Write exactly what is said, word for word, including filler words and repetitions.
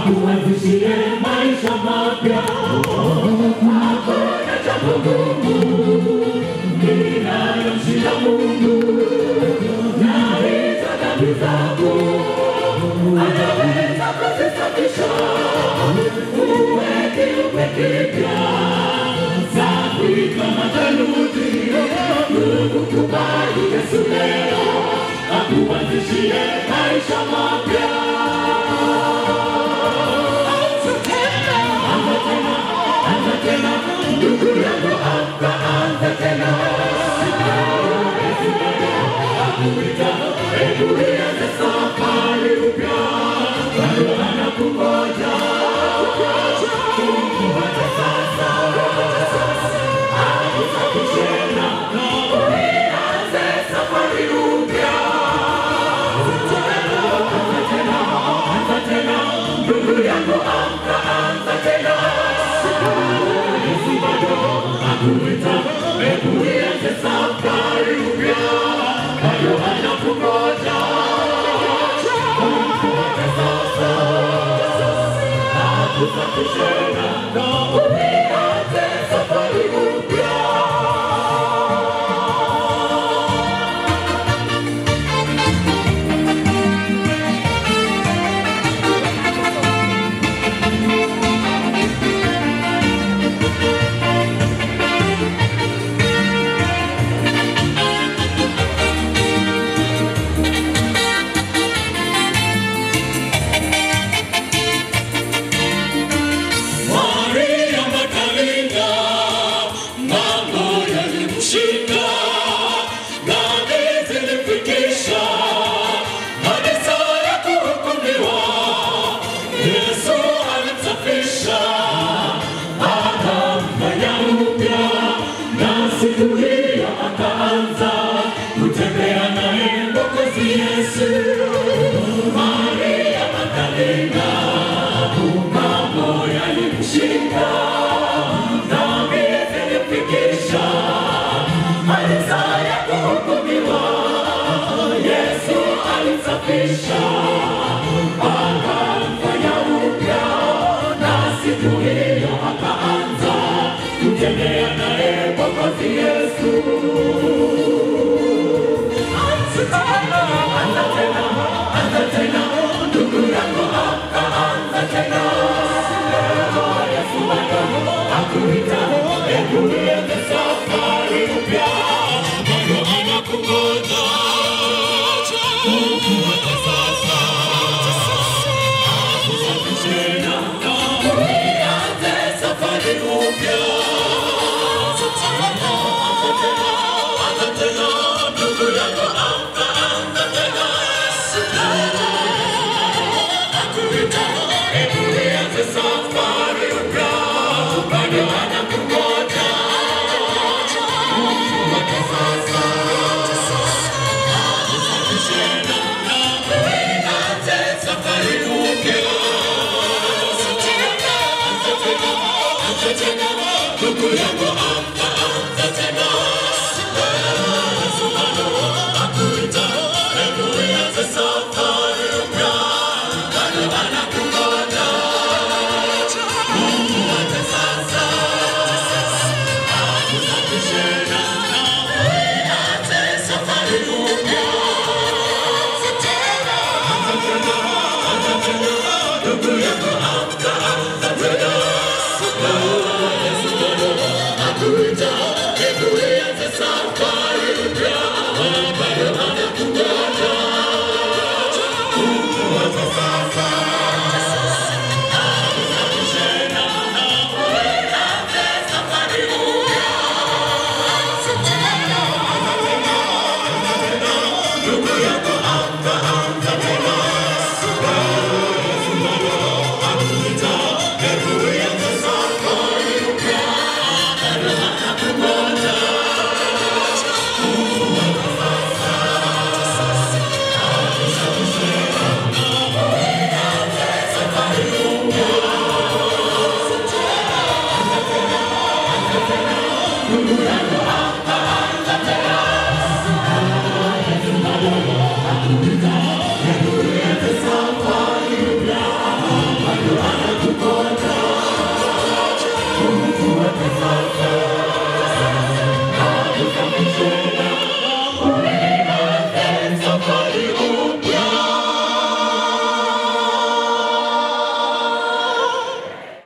akuanzishie maisha mapya. Hakuna jambo gumu linalomshinda Mungu, na hizo dhambi zako anaweza kuzisafisha, uwe kiumbe kipya safi kama theluji. Ukubali Yesu leo akuanzishie maisha mapya. Anza tena, ndugu yangu, amka, anza tena. Akuita, hebu ianze safari upya, bado anakungoja. Kumfuata sasa, akusafishe na uianze safari upya. Anza tena, anza tena, ndugu yangu, amka, anza tena. Akuita, hebu ianze safari upya, bado anakungoja. Kumfuata sasa, akusafishe na uianze safari upya. Mungu